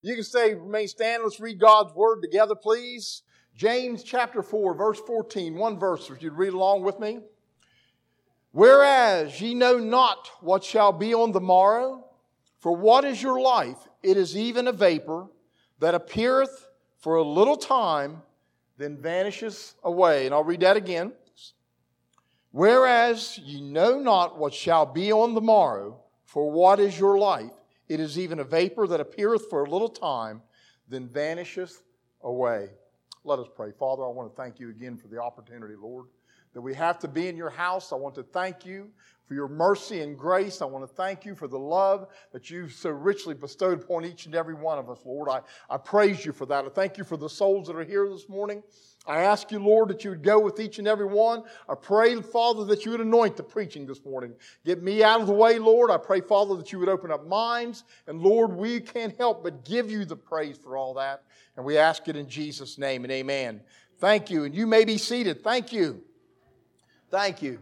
You can say, remain standing. Let's read God's Word together, please. James chapter 4, verse 14. One verse, if you'd read along with me. Whereas ye know not what shall be on the morrow, for what is your life? It is even a vapor that appeareth for a little time, then vanishes away. And I'll read that again. Whereas ye know not what shall be on the morrow, for what is your life? It is even a vapor that appeareth for a little time, then vanisheth away. Let us pray. Father, I want to thank you again for the opportunity, Lord, that we have to be in your house. I want to thank you for your mercy and grace. I want to thank you for the love that you've so richly bestowed upon each and every one of us, Lord. I praise you for that. I thank you for the souls that are here this morning. I ask you, Lord, that you would go with each and every one. I pray, Father, that you would anoint the preaching this morning. Get me out of the way, Lord. I pray, Father, that you would open up minds. And Lord, we can't help but give you the praise for all that. And we ask it in Jesus' name and amen. Thank you. And you may be seated. Thank you. Thank you.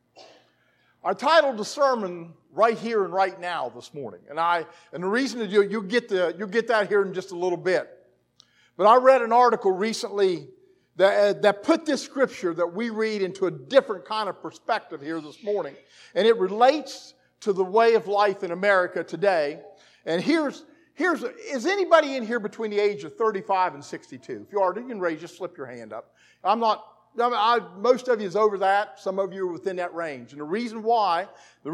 I titled the sermon Right Here and Right Now this morning. And the reason that you'll get that here in just a little bit. But I read an article recently that put this scripture that we read into a different kind of perspective here this morning. And it relates to the way of life in America today. And is anybody in here between the age of 35 and 62? If you are, you can just slip your hand up. Most of you is over that. Some of you are within that range. And the reason why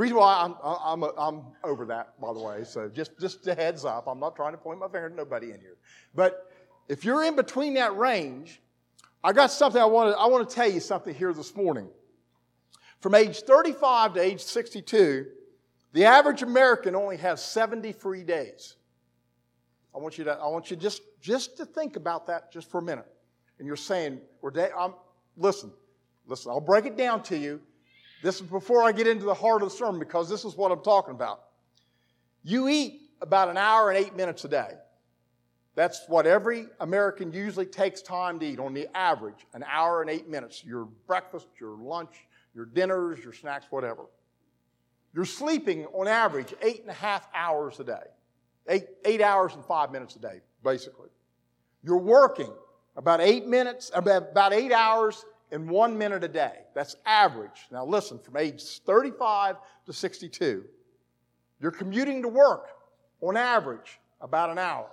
I'm over that, by the way. So just a heads up. I'm not trying to point my finger at nobody in here. But if you're in between that range, I got something I want to tell you something here this morning. From age 35 to age 62, the average American only has 70 free days. I want you just to think about that just for a minute. And you're saying, listen, I'll break it down to you. This is before I get into the heart of the sermon, because this is what I'm talking about. You eat about an hour and 8 minutes a day. That's what every American usually takes time to eat, on the average, an hour and 8 minutes. Your breakfast, your lunch, your dinners, your snacks, whatever. You're sleeping on average 8.5 hours a day. 8 hours and 5 minutes a day, basically. You're working about 8 hours and 1 minute a day. That's average. Now listen, from age 35 to 62, you're commuting to work on average about an hour.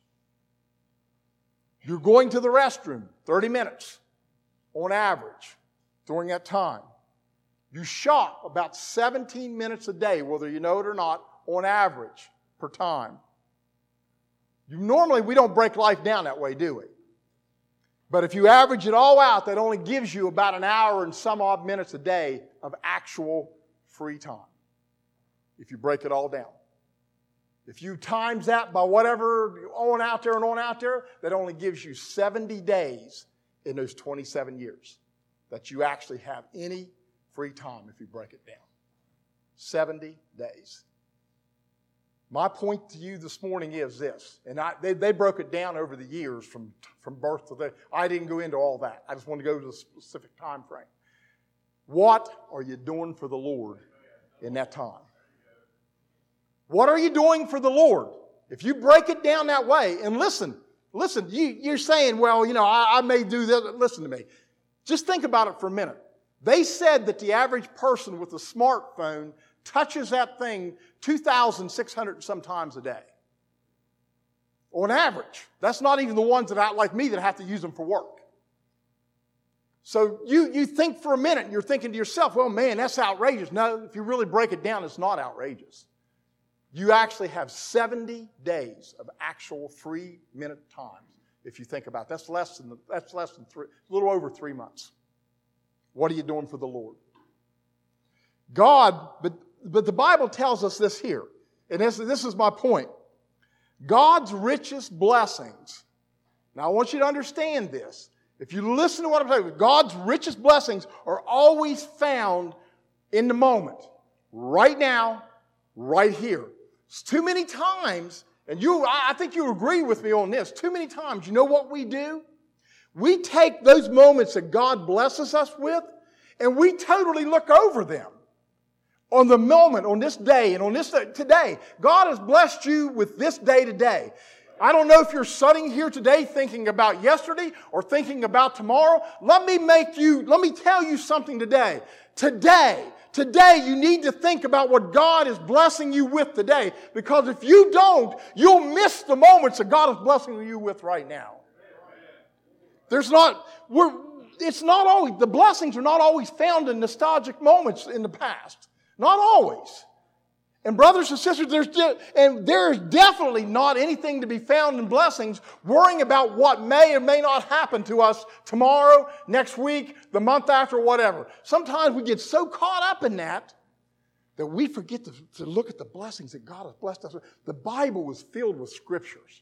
You're going to the restroom 30 minutes on average during that time. You shop about 17 minutes a day, whether you know it or not, on average per time. Normally, we don't break life down that way, do we? But if you average it all out, that only gives you about an hour and some odd minutes a day of actual free time, if you break it all down. If you times that by whatever on out there, that only gives you 70 days in those 27 years that you actually have any free time if you break it down. 70 days. My point to you this morning is this, and they broke it down over the years from birth to death. I didn't go into all that. I just want to go to the specific time frame. What are you doing for the Lord in that time? What are you doing for the Lord? If you break it down that way, and listen, you're saying, well, I may do that. Listen to me. Just think about it for a minute. They said that the average person with a smartphone touches that thing 2,600 sometimes a day. On average. That's not even the ones that like me that have to use them for work. So you think for a minute, and you're thinking to yourself, well, man, that's outrageous. No, if you really break it down, it's not outrageous. You actually have 70 days of actual free minute times, if you think about it. That's less than a little over 3 months. What are you doing for the Lord? God, but the Bible tells us this here, and this is my point. God's richest blessings. Now, I want you to understand this. If you listen to what I'm saying, God's richest blessings are always found in the moment. Right now, right here. It's too many times, and I think you agree with me on this, too many times, you know what we do? We take those moments that God blesses us with, and we totally look over them. On the moment, on this day, and on this day, today, God has blessed you with this day today. I don't know if you're sitting here today thinking about yesterday or thinking about tomorrow. Let me tell you something today. Today you need to think about what God is blessing you with today. Because if you don't, you'll miss the moments that God is blessing you with right now. The blessings are not always found in nostalgic moments in the past. Not always. And brothers and sisters, there is definitely not anything to be found in blessings worrying about what may or may not happen to us tomorrow, next week, the month after, whatever. Sometimes we get so caught up in that we forget to look at the blessings that God has blessed us with. The Bible is filled with scriptures.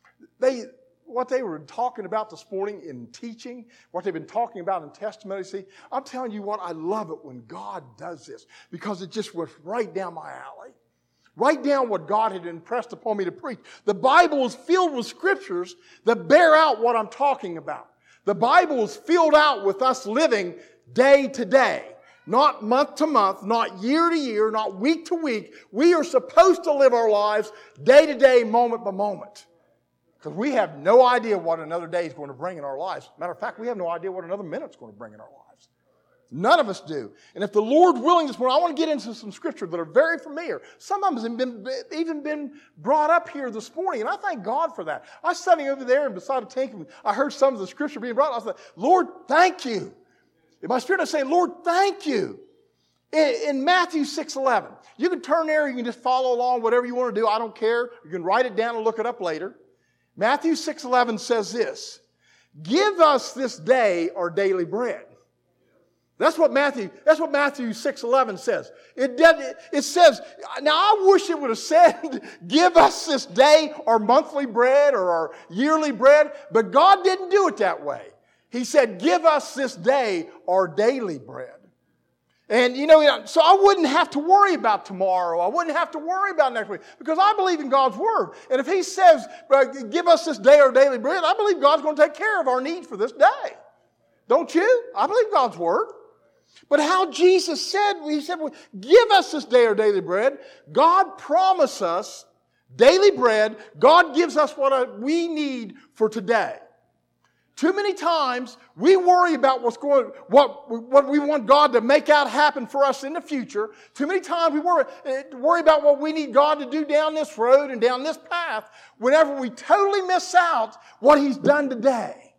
What they were talking about this morning in teaching, what they've been talking about in testimony, see, I'm telling you what, I love it when God does this because it just went right down my alley. Right down what God had impressed upon me to preach. The Bible is filled with scriptures that bear out what I'm talking about. The Bible is filled out with us living day to day. Not month to month, not year to year, not week to week. We are supposed to live our lives day to day, moment by moment. Because we have no idea what another day is going to bring in our lives. Matter of fact, we have no idea what another minute is going to bring in our lives. None of us do. And if the Lord willing this morning, I want to get into some scripture that are very familiar. Some of them have even been brought up here this morning, and I thank God for that. I was sitting over there and beside a tank, and I heard some of the scripture being brought. I was like, Lord, thank you. In my spirit, I say, Lord, thank you. In Matthew 6:11, you can turn there, you can just follow along, whatever you want to do. I don't care. You can write it down and look it up later. Matthew 6:11 says this, give us this day our daily bread. That's what Matthew 6:11 says. It says, now I wish it would have said, give us this day our monthly bread or our yearly bread, but God didn't do it that way. He said, give us this day our daily bread. And, so I wouldn't have to worry about tomorrow. I wouldn't have to worry about next week because I believe in God's Word. And if He says, give us this day our daily bread, I believe God's going to take care of our needs for this day. Don't you? I believe God's Word. But how Jesus said, He said, give us this day our daily bread. God promised us daily bread. God gives us what we need for today. Too many times we worry about what we want God to make out happen for us in the future. Too many times we worry about what we need God to do down this road and down this path whenever we totally miss out what He's done today.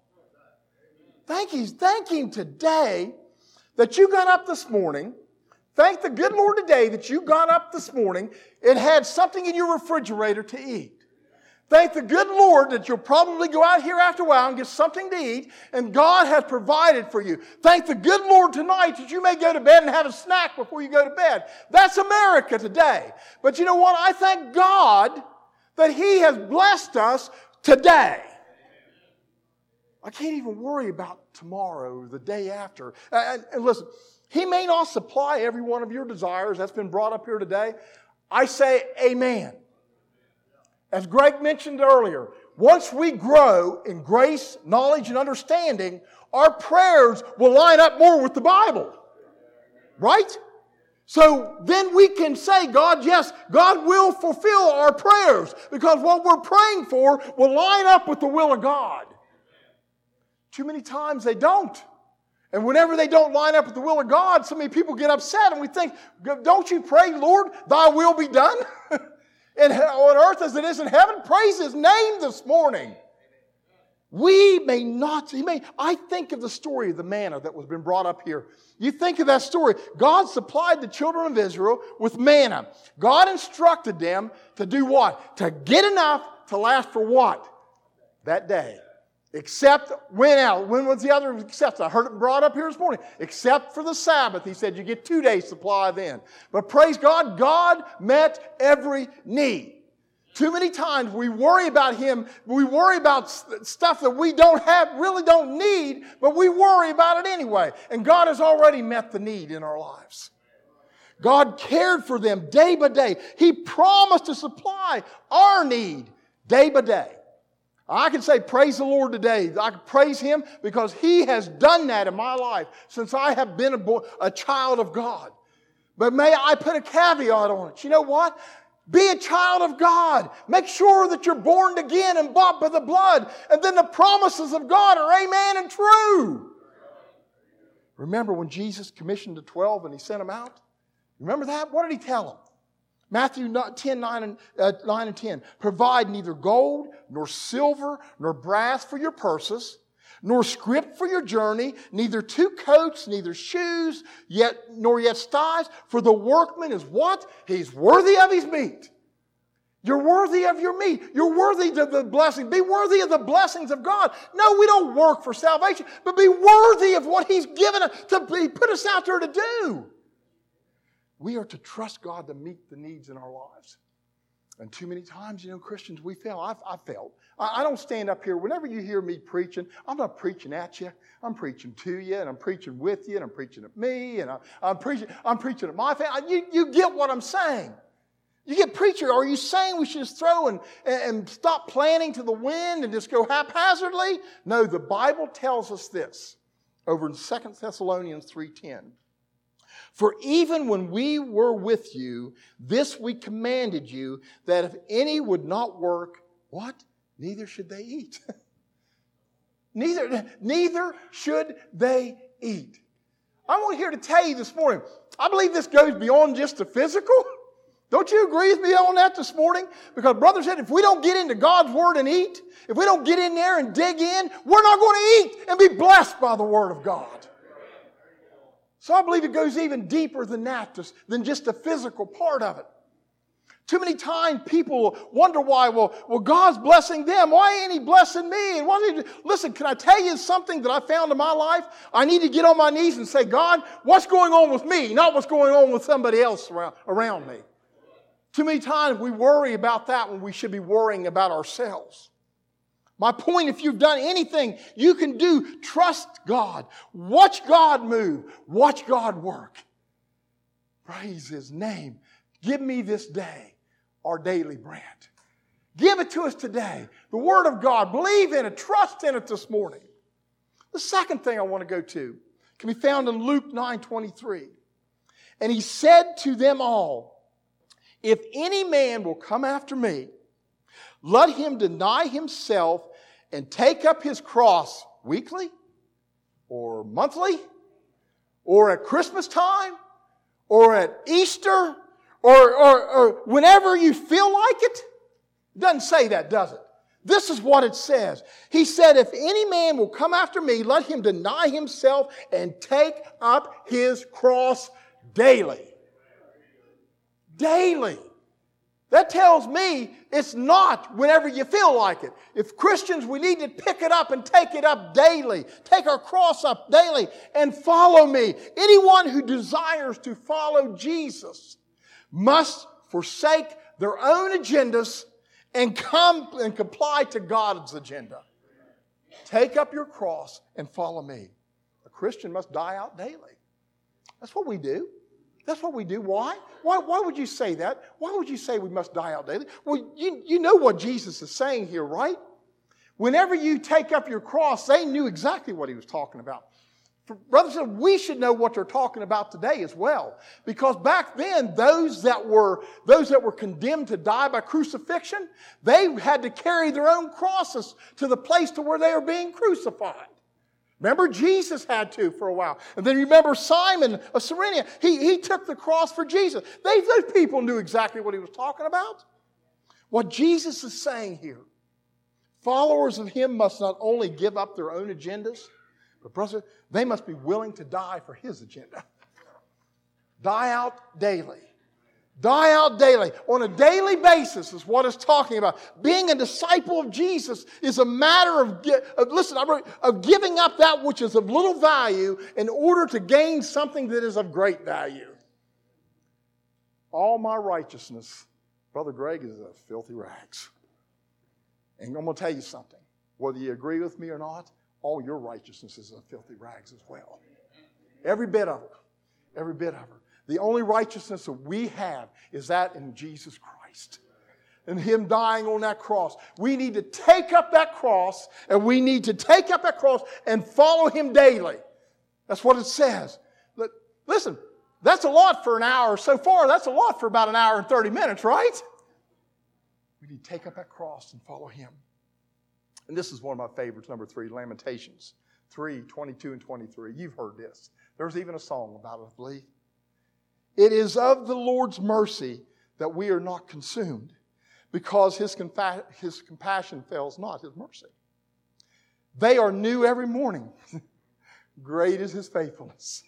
Thank Him today that you got up this morning. Thank the good Lord today that you got up this morning and had something in your refrigerator to eat. Thank the good Lord that you'll probably go out here after a while and get something to eat, and God has provided for you. Thank the good Lord tonight that you may go to bed and have a snack before you go to bed. That's America today. But you know what? I thank God that He has blessed us today. I can't even worry about tomorrow or the day after. And listen, He may not supply every one of your desires. That's been brought up here today. I say amen. As Greg mentioned earlier, once we grow in grace, knowledge, and understanding, our prayers will line up more with the Bible. Right? So then we can say, God, yes, God will fulfill our prayers because what we're praying for will line up with the will of God. Too many times they don't. And whenever they don't line up with the will of God, so many people get upset and we think, don't you pray, Lord, thy will be done? And on earth as it is in heaven, praise His name this morning. I think of the story of the manna that was been brought up here. You think of that story. God supplied the children of Israel with manna. God instructed them to do what? To get enough to last for what? That day. Except when was the other except? I heard it brought up here this morning. Except for the Sabbath. He said you get 2 days supply then. But praise God, God met every need. Too many times we worry about Him. We worry about stuff that we really don't need, but we worry about it anyway. And God has already met the need in our lives. God cared for them day by day. He promised to supply our need day by day. I can say praise the Lord today. I can praise Him because He has done that in my life since I have been a child of God. But may I put a caveat on it. You know what? Be a child of God. Make sure that you're born again and bought by the blood. And then the promises of God are amen and true. Remember when Jesus commissioned the 12 and He sent them out? Remember that? What did He tell them? Matthew 10, 9 and 10. Provide neither gold, nor silver, nor brass for your purses, nor scrip for your journey, neither two coats, neither shoes, nor yet styes. For the workman is what? He's worthy of his meat. You're worthy of your meat. You're worthy of the blessing. Be worthy of the blessings of God. No, we don't work for salvation, but be worthy of what He's given us put us out there to do. We are to trust God to meet the needs in our lives. And too many times, Christians, we fail. I've failed. I don't stand up here. Whenever you hear me preaching, I'm not preaching at you. I'm preaching to you, and I'm preaching with you, and I'm preaching at me, and I'm preaching at my family. You get what I'm saying. You get, preacher, are you saying we should just throw and stop planning to the wind and just go haphazardly? No, the Bible tells us this over in 2 Thessalonians 3:10. For even when we were with you, this we commanded you, that if any would not work, what? Neither should they eat. Neither should they eat. I'm here to tell you this morning, I believe this goes beyond just the physical. Don't you agree with me on that this morning? Because brother said, if we don't get into God's Word and eat, if we don't get in there and dig in, we're not going to eat and be blessed by the Word of God. So I believe it goes even deeper than that, than just the physical part of it. Too many times people wonder why, well, God's blessing them. Why ain't He blessing me? And listen, can I tell you something that I found in my life? I need to get on my knees and say, God, what's going on with me? Not what's going on with somebody else around me. Too many times we worry about that when we should be worrying about ourselves. My point, if you've done anything you can do, trust God. Watch God move. Watch God work. Praise His name. Give me this day our daily bread. Give it to us today. The Word of God. Believe in it. Trust in it this morning. The second thing I want to go to can be found in Luke 9:23. And He said to them all, if any man will come after me, let him deny himself and take up his cross weekly or monthly or at Christmas time or at Easter or whenever you feel like it. It doesn't say that, does it? This is what it says. He said, if any man will come after me, let him deny himself and take up his cross daily. Daily. That tells me it's not whenever you feel like it. If Christians, we need to pick it up and take it up daily. Take our cross up daily and follow me. Anyone who desires to follow Jesus must forsake their own agendas and come and comply to God's agenda. Take up your cross and follow me. A Christian must die out daily. That's what we do. That's what we do. Why? Why would you say that? Why would you say we must die out daily? Well, you know what Jesus is saying here, right? Whenever you take up your cross, they knew exactly what He was talking about. Brothers, we should know what they're talking about today as well. Because back then, those that were condemned to die by crucifixion, they had to carry their own crosses to the place to where they were being crucified. Remember, Jesus had to for a while. And then remember Simon of Cyrene. He took the cross for Jesus. Those people knew exactly what He was talking about. What Jesus is saying here, followers of Him must not only give up their own agendas, but brothers, they must be willing to die for His agenda. Die out daily. Die out daily. On a daily basis is what it's talking about. Being a disciple of Jesus is a matter of giving up that which is of little value in order to gain something that is of great value. All my righteousness, Brother Greg, is a filthy rags. And I'm going to tell you something. Whether you agree with me or not, all your righteousness is a filthy rags as well. Every bit of her. Every bit of her. The only righteousness that we have is that in Jesus Christ. And Him dying on that cross. We need to take up that cross, and we need to take up that cross and follow Him daily. That's what it says. Listen, that's a lot for an hour. So far, that's a lot for about an hour and 30 minutes, right? We need to take up that cross and follow Him. And this is one of my favorites, number 3, Lamentations 3, 22 and 23. You've heard this. There's even a song about it, I believe. It is of the Lord's mercy that we are not consumed, because His compassion fails not, His mercy. They are new every morning. Great is His faithfulness.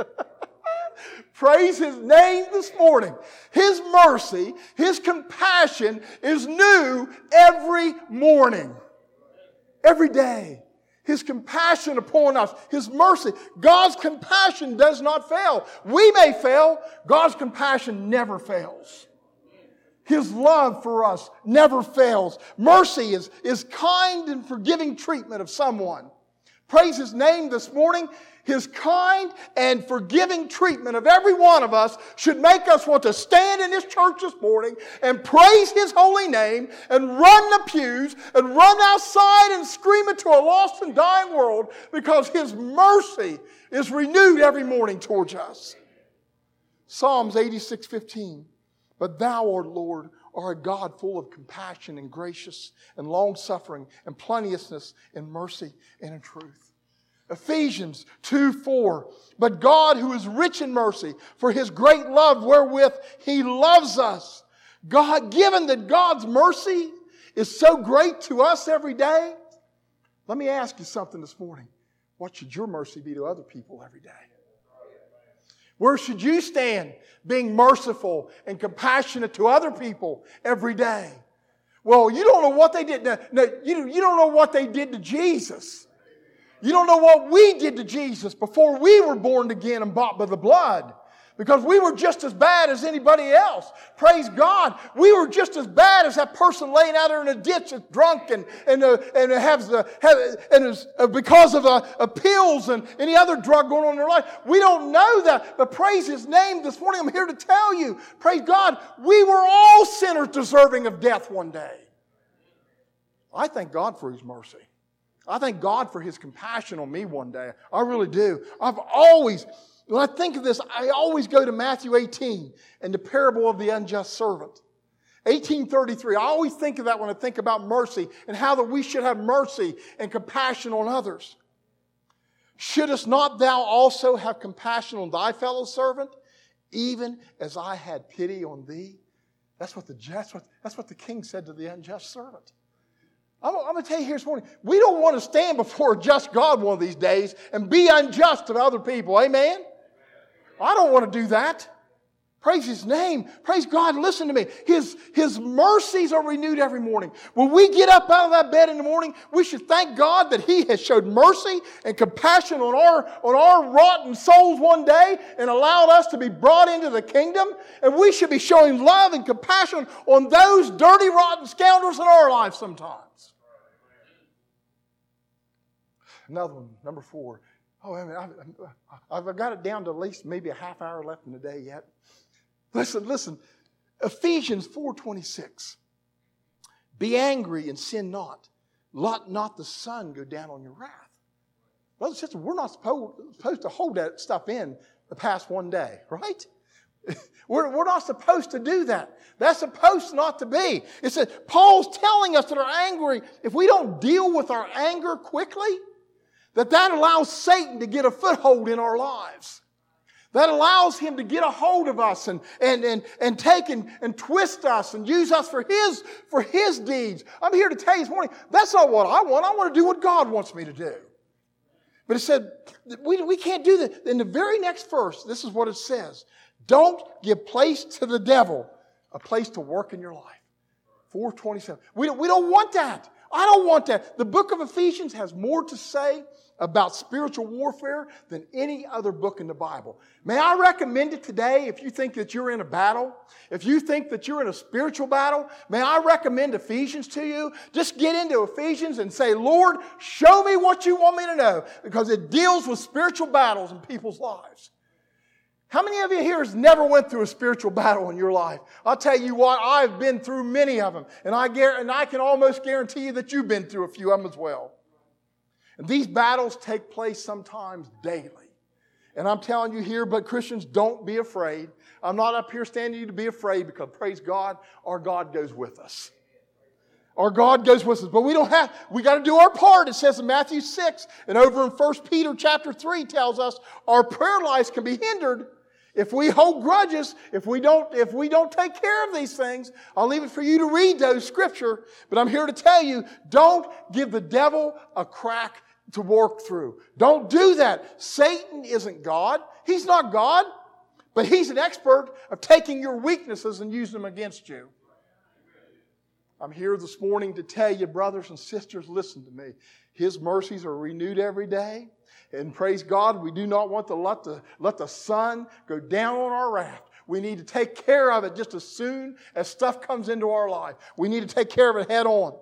Praise His name this morning. His mercy, His compassion is new every morning. Every day. His compassion upon us. His mercy. God's compassion does not fail. We may fail. God's compassion never fails. His love for us never fails. Mercy is kind and forgiving treatment of someone. Praise His name this morning. His kind and forgiving treatment of every one of us should make us want to stand in His church this morning and praise His holy name and run the pews and run outside and scream into a lost and dying world, because His mercy is renewed every morning towards us. Psalms 86:15. But Thou, O Lord, are a God full of compassion and gracious and long-suffering and plenteousness in mercy and in truth. Ephesians 2:4. But God, who is rich in mercy, for His great love wherewith He loves us. Given that God's mercy is so great to us every day, let me ask you something this morning. What should your mercy be to other people every day? Where should you stand being merciful and compassionate to other people every day? Well, you don't know what they did. No, you don't know what they did to Jesus. You don't know what we did to Jesus before we were born again and bought by the blood. Because we were just as bad as anybody else. Praise God. We were just as bad as that person laying out there in a ditch that's drunk and is because of pills and any other drug going on in their life. We don't know that. But praise His name this morning. I'm here to tell you, praise God, we were all sinners deserving of death one day. I thank God for His mercy. I thank God for His compassion on me one day. I really do. When I think of this, I always go to Matthew 18 and the parable of the unjust servant. 18:33. I always think of that when I think about mercy and how that we should have mercy and compassion on others. Shouldest not thou also have compassion on thy fellow servant, even as I had pity on thee? That's what the king said to the unjust servant. I'm going to tell you here this morning, we don't want to stand before a just God one of these days and be unjust to other people. Amen? I don't want to do that. Praise His name. Praise God. Listen to me. His mercies are renewed every morning. When we get up out of that bed in the morning, we should thank God that He has showed mercy and compassion on our rotten souls one day and allowed us to be brought into the kingdom. And we should be showing love and compassion on those dirty, rotten scoundrels in our lives sometimes. Another one, number 4. Oh, I mean, I've got it down to at least maybe a half hour left in the day yet. Listen. Ephesians 4:26. Be angry and sin not. Let not the sun go down on your wrath. Brothers and sisters, we're not supposed to hold that stuff in the past one day, right? We're not supposed to do that. That's supposed not to be. It says, Paul's telling us that our angry, if we don't deal with our anger quickly, that allows Satan to get a foothold in our lives. That allows him to get a hold of us and take and twist us and use us for his deeds. I'm here to tell you this morning, that's not what I want. I want to do what God wants me to do. But it said, we can't do that. In the very next verse, this is what it says. Don't give place to the devil, a place to work in your life. 4:27. We don't want that. I don't want that. The book of Ephesians has more to say about spiritual warfare than any other book in the Bible. May I recommend it today if you think that you're in a battle? If you think that you're in a spiritual battle, may I recommend Ephesians to you? Just get into Ephesians and say, Lord, show me what you want me to know, because it deals with spiritual battles in people's lives. How many of you here has never went through a spiritual battle in your life? I'll tell you what, I've been through many of them. And I can almost guarantee you that you've been through a few of them as well. And these battles take place sometimes daily. And I'm telling you here, but Christians, don't be afraid. I'm not up here standing you to be afraid, because praise God, our God goes with us. Our God goes with us. But we got to do our part. It says in Matthew 6, and over in 1 Peter chapter 3 tells us our prayer lives can be hindered if we hold grudges, if we don't take care of these things. I'll leave it for you to read those scripture, but I'm here to tell you, don't give the devil a crack to work through. Don't do that. Satan isn't God. He's not God, but he's an expert of taking your weaknesses and using them against you. I'm here this morning to tell you, brothers and sisters, listen to me. His mercies are renewed every day. And praise God, we do not want to let the sun go down on our raft. We need to take care of it just as soon as stuff comes into our life. We need to take care of it head on.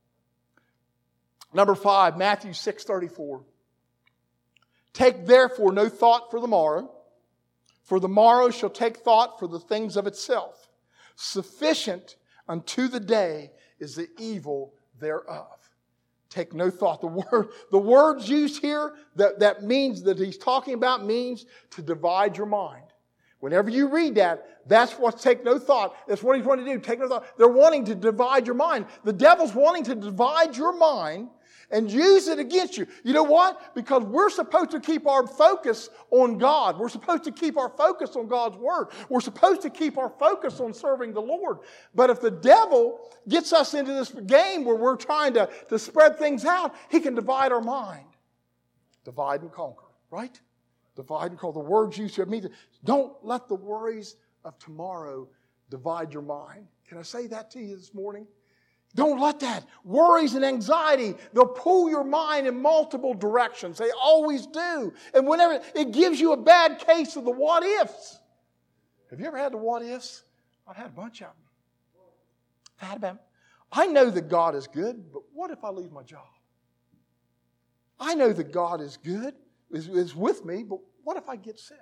Number 5, Matthew 6:34. Take therefore no thought for the morrow shall take thought for the things of itself. Sufficient unto the day is the evil thereof. Take no thought. The words used here that means that he's talking about means to divide your mind. Whenever you read that, that's what's take no thought. That's what he's wanting to do. Take no thought. They're wanting to divide your mind. The devil's wanting to divide your mind and use it against you. You know what? Because we're supposed to keep our focus on God. We're supposed to keep our focus on God's Word. We're supposed to keep our focus on serving the Lord. But if the devil gets us into this game where we're trying to spread things out, he can divide our mind. Divide and conquer, right? Divide and conquer. The words used here mean don't let the worries of tomorrow divide your mind. Can I say that to you this morning? Don't let that. Worries and anxiety, they'll pull your mind in multiple directions. They always do. And whenever it gives you a bad case of the what ifs. Have you ever had the what ifs? I've had a bunch of them. I know that God is good, but what if I lose my job? I know that God is good, is with me, but what if I get sick?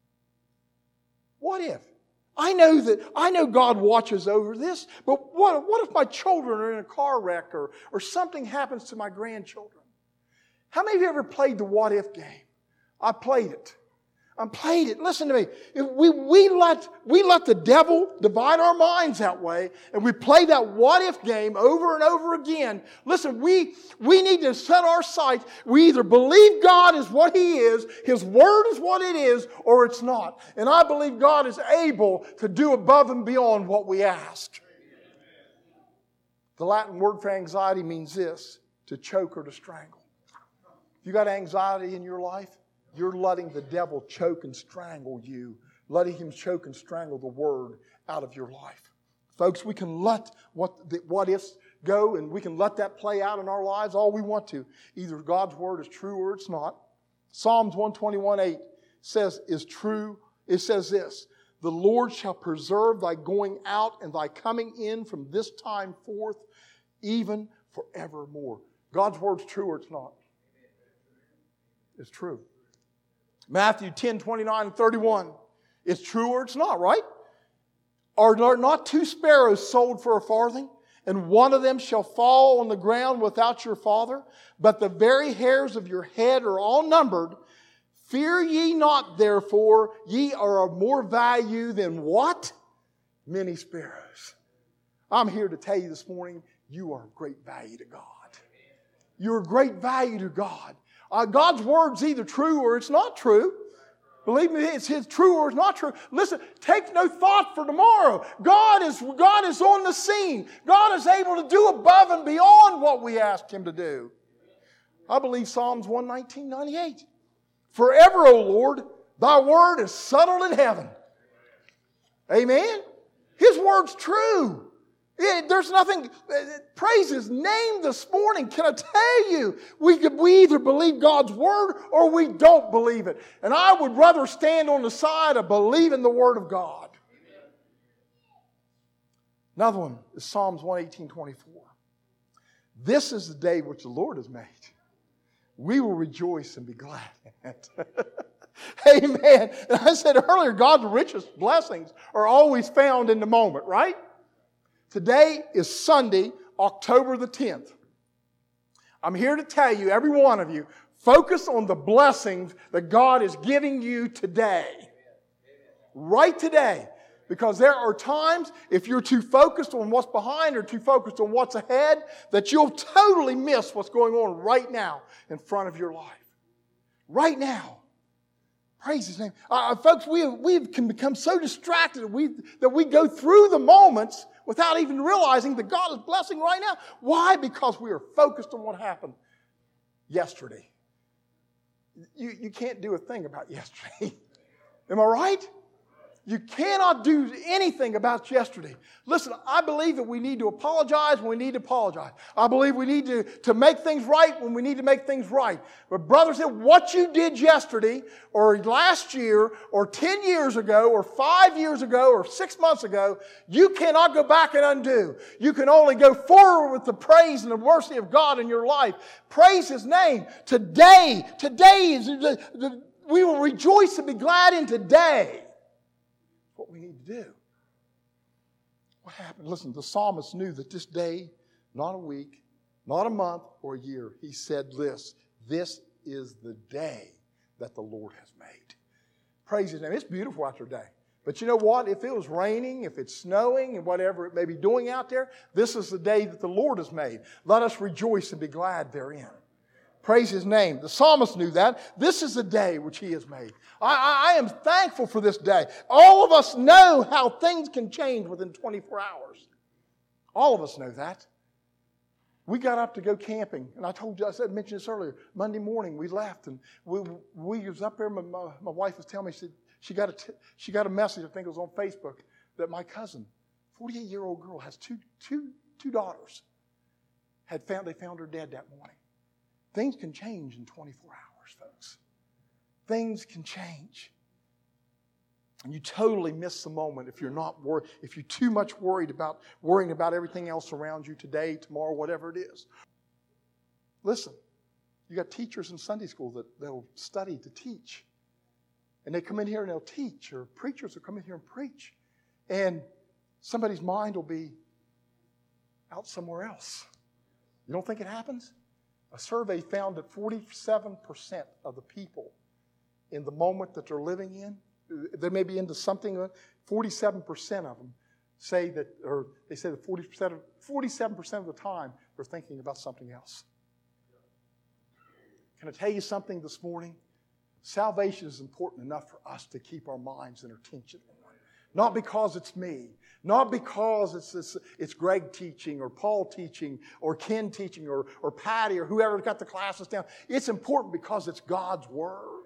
What if? I know God watches over this, but what if my children are in a car wreck or something happens to my grandchildren? How many of you ever played the what if game? I played it. Listen to me. We let the devil divide our minds that way, and we play that what if game over and over again. Listen, we need to set our sights. We either believe God is what He is, His Word is what it is, or it's not. And I believe God is able to do above and beyond what we ask. The Latin word for anxiety means this: to choke or to strangle. If you got anxiety in your life, you're letting the devil choke and strangle you, letting him choke and strangle the Word out of your life. Folks, we can let what ifs go, and we can let that play out in our lives all we want to. Either God's Word is true or it's not. Psalms 121:8 says is true. It says this: the Lord shall preserve thy going out and thy coming in from this time forth, even forevermore. God's Word's true or it's not? It's true. Matthew 10:29 and 31. It's true or it's not, right? Are there not 2 sparrows sold for a farthing? And one of them shall fall on the ground without your Father? But the very hairs of your head are all numbered. Fear ye not, therefore, ye are of more value than what? Many sparrows. I'm here to tell you this morning, you are of great value to God. You're of great value to God. God's Word's either true or it's not true. Believe me, it's true or it's not true. Listen, take no thought for tomorrow. God is on the scene. God is able to do above and beyond what we ask Him to do. I believe Psalms 119:98. Forever, O Lord, thy word is settled in heaven. Amen? His word's true. There's nothing, praise His name this morning. Can I tell you, we either believe God's Word or we don't believe it. And I would rather stand on the side of believing the Word of God. Another one is Psalms 118:24. This is the day which the Lord has made. We will rejoice and be glad in it. Amen. And I said earlier, God's richest blessings are always found in the moment, right? Today is Sunday, October the 10th. I'm here to tell you, every one of you, focus on the blessings that God is giving you today. Right today. Because there are times, if you're too focused on what's behind or too focused on what's ahead, that you'll totally miss what's going on right now in front of your life. Right now. Praise His name. Folks, we can become so distracted that we go through the moments without even realizing that God is blessing right now. Why? Because we are focused on what happened yesterday. You can't do a thing about yesterday. Am I right? You cannot do anything about yesterday. Listen, I believe that we need to apologize when we need to apologize. I believe we need to make things right when we need to make things right. But brothers, what you did yesterday or last year or 10 years ago or 5 years ago or 6 months ago, you cannot go back and undo. You can only go forward with the praise and the mercy of God in your life. Praise His name. Today is we will rejoice and be glad in today. What we need to do. What happened? Listen, the psalmist knew that this day, not a week, not a month or a year, he said this is the day that the Lord has made. Praise His name. It's beautiful out there today. But you know what? If it was raining, if it's snowing, and whatever it may be doing out there, this is the day that the Lord has made. Let us rejoice and be glad therein. Praise His name. The psalmist knew that. This is the day which He has made. I am thankful for this day. All of us know how things can change within 24 hours. All of us know that. We got up to go camping, and I mentioned this earlier. Monday morning we left, and we was up there. My wife was telling me she got a message. I think it was on Facebook that my cousin, 48-year-old girl, has two daughters. They found her dead that morning. Things can change in 24 hours, folks. Things can change. And you totally miss the moment if you're too much worrying about everything else around you today, tomorrow, whatever it is. Listen, you got teachers in Sunday school that'll study to teach. And they come in here and they'll teach, or preachers will come in here and preach. And somebody's mind will be out somewhere else. You don't think it happens? A survey found that 47% of the people in the moment that they're living in, they may be into something, 47% of them say that 47% of the time they're thinking about something else. Can I tell you something this morning? Salvation is important enough for us to keep our minds and our attention on. Not because it's me. Not because it's Greg teaching or Paul teaching or Ken teaching or Patty or whoever got the classes down. It's important because it's God's Word.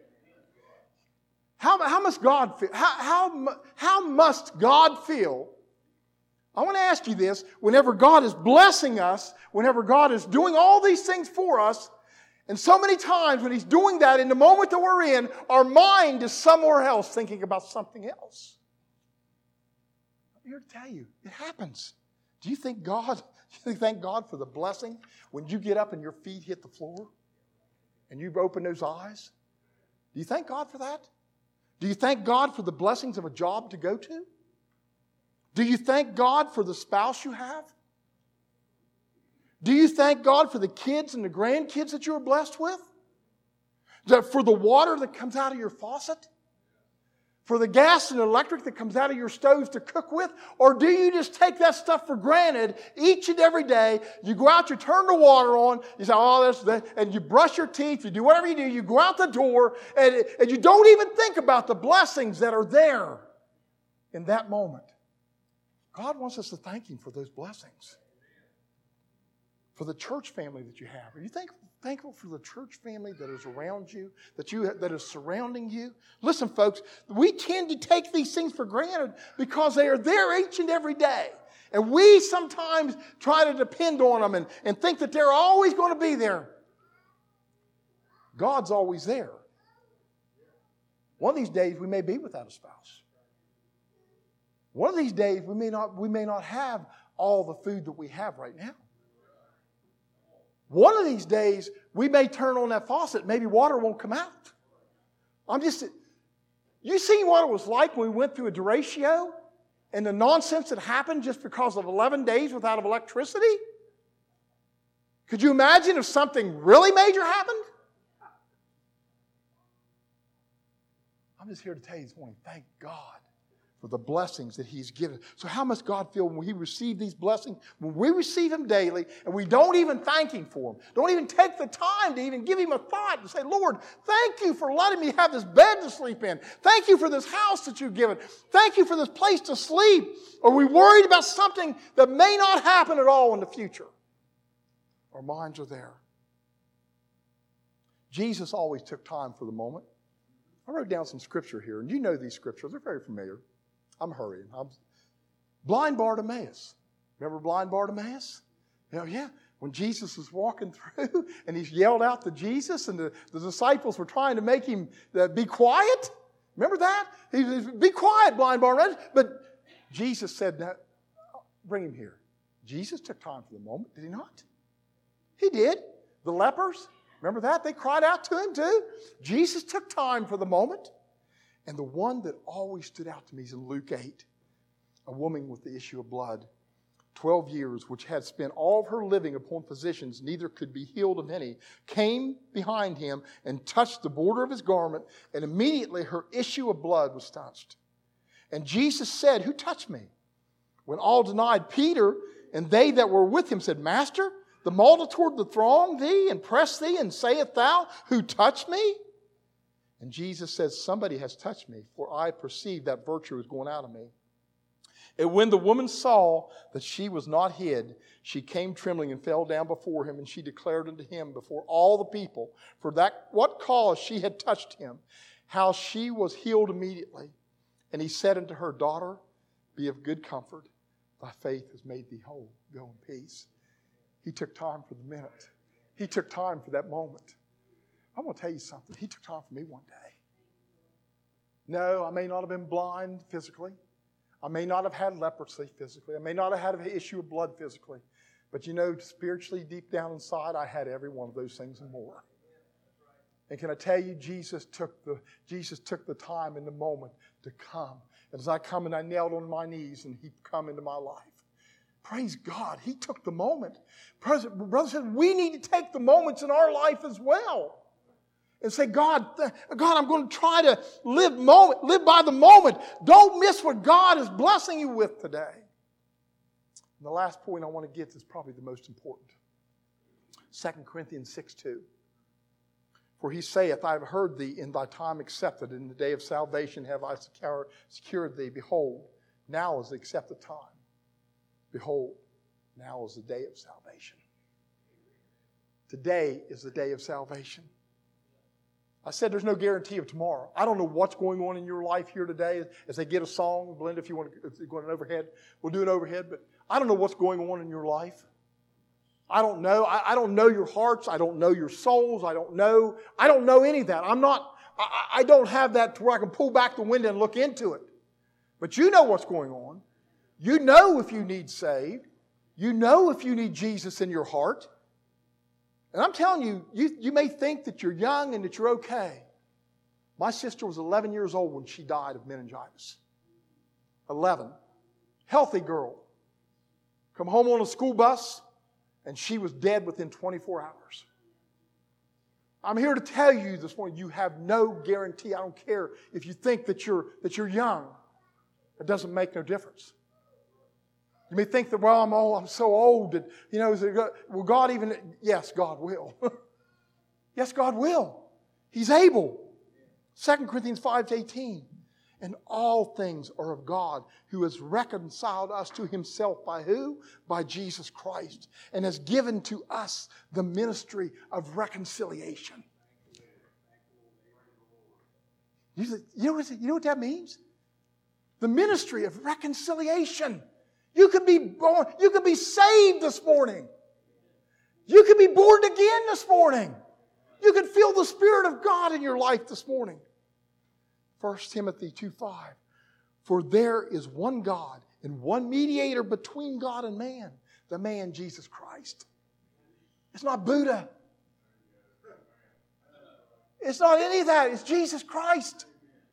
How must God feel? How must God feel? I want to ask you this. Whenever God is blessing us, whenever God is doing all these things for us, and so many times when He's doing that in the moment that we're in, our mind is somewhere else thinking about something else. I'm here to tell you, it happens. Do you thank God for the blessing when you get up and your feet hit the floor and you open those eyes? Do you thank God for that? Do you thank God for the blessings of a job to go to? Do you thank God for the spouse you have? Do you thank God for the kids and the grandkids that you are blessed with? For the water that comes out of your faucet? For the gas and electric that comes out of your stove to cook with? Or do you just take that stuff for granted each and every day? You go out, you turn the water on, you say, and you brush your teeth, you do whatever you do, you go out the door, and you don't even think about the blessings that are there in that moment. God wants us to thank Him for those blessings. For the church family that you have. Are you thankful for the church family that is around you, that is surrounding you? Listen, folks, we tend to take these things for granted because they are there each and every day. And we sometimes try to depend on them and think that they're always going to be there. God's always there. One of these days we may be without a spouse. One of these days we may not have all the food that we have right now. One of these days, we may turn on that faucet. Maybe water won't come out. You seen what it was like when we went through a derecho and the nonsense that happened just because of 11 days without electricity? Could you imagine if something really major happened? I'm just here to tell you this morning, thank God for the blessings that He's given. So how must God feel when we receive these blessings? When we receive Him daily and we don't even thank Him for them. Don't even take the time to even give Him a thought and say, Lord, thank you for letting me have this bed to sleep in. Thank you for this house that you've given. Thank you for this place to sleep. Are we worried about something that may not happen at all in the future? Our minds are there. Jesus always took time for the moment. I wrote down some scripture here, and you know these scriptures. They're very familiar. I'm hurrying. Blind Bartimaeus. Remember blind Bartimaeus? Yeah. When Jesus was walking through, and He yelled out to Jesus, and the disciples were trying to make Him be quiet. Remember that? He said, be quiet, blind Bartimaeus. But Jesus said, no, bring him here. Jesus took time for the moment, did He not? He did. The lepers, remember that? They cried out to Him too. Jesus took time for the moment. And the one that always stood out to me is in Luke 8. A woman with the issue of blood, 12 years, which had spent all of her living upon physicians, neither could be healed of any, came behind Him and touched the border of His garment, and immediately her issue of blood was stanched. And Jesus said, who touched me? When all denied, Peter and they that were with him said, Master, the multitude that throng thee and press thee, and sayest thou, who touched me? And Jesus says, somebody has touched me, for I perceive that virtue is going out of me. And when the woman saw that she was not hid, she came trembling and fell down before Him, and she declared unto Him before all the people, for that what cause she had touched Him, how she was healed immediately. And He said unto her, Daughter, be of good comfort. Thy faith has made thee whole. Go in peace. He took time for the minute. He took time for that moment. I'm going to tell you something. He took time for me one day. No, I may not have been blind physically. I may not have had leprosy physically. I may not have had an issue of blood physically. But you know, spiritually, deep down inside, I had every one of those things and more. And can I tell you, Jesus took the time in the moment to come. And as I come and I knelt on my knees and He come into my life. Praise God. He took the moment. Brother said, we need to take the moments in our life as well. And say, God, I'm going to try to live by the moment. Don't miss what God is blessing you with today. And the last point I want to get is probably the most important. 2 Corinthians 6:2. For He saith, I have heard thee in thy time accepted. In the day of salvation have I secured thee. Behold, now is the accepted time. Behold, now is the day of salvation. Today is the day of salvation. I said there's no guarantee of tomorrow. I don't know what's going on in your life here today. As they get a song, Belinda, if you want to go an overhead, we'll do an overhead. But I don't know what's going on in your life. I don't know. I don't know your hearts. I don't know your souls. I don't know any of that. I don't have that to where I can pull back the window and look into it. But you know what's going on. You know if you need saved. You know if you need Jesus in your heart. And I'm telling you, you may think that you're young and that you're okay. My sister was 11 years old when she died of meningitis. 11. Healthy girl. Come home on a school bus, and she was dead within 24 hours. I'm here to tell you this morning, you have no guarantee. I don't care if you think that you're young. It doesn't make no difference. You may think that, well, I'm so old that, will God even... Yes, God will. Yes, God will. He's able. 2 Corinthians 5:18. And all things are of God, who has reconciled us to Himself by who? By Jesus Christ. And has given to us the ministry of reconciliation. You know what that means? The ministry of reconciliation. You could be born, you could be saved this morning. You could be born again this morning. You could feel the Spirit of God in your life this morning. 1 Timothy 2:5. For there is one God and one mediator between God and man, the man Jesus Christ. It's not Buddha. It's not any of that. It's Jesus Christ.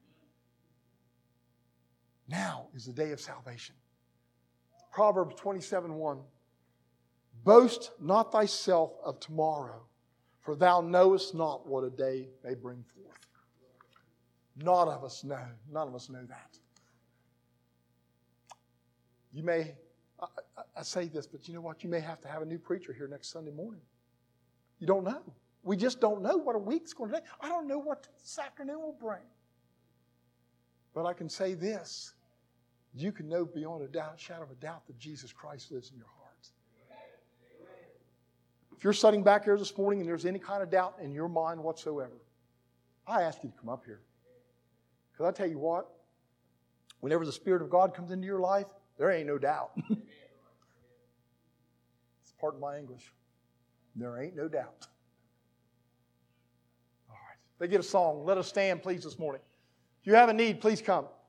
Now is the day of salvation. Proverbs 27:1. Boast not thyself of tomorrow, for thou knowest not what a day may bring forth. None of us know. None of us know that. You may, I say this, but you know what? You may have to have a new preacher here next Sunday morning. You don't know. We just don't know what a week's going to do. I don't know what this afternoon will bring. But I can say this. You can know beyond a doubt, shadow of a doubt, that Jesus Christ lives in your heart. If you're sitting back here this morning and there's any kind of doubt in your mind whatsoever, I ask you to come up here. Because I tell you what, whenever the Spirit of God comes into your life, there ain't no doubt. It's part of my English. There ain't no doubt. All right. They get a song. Let us stand, please, this morning. If you have a need, please come.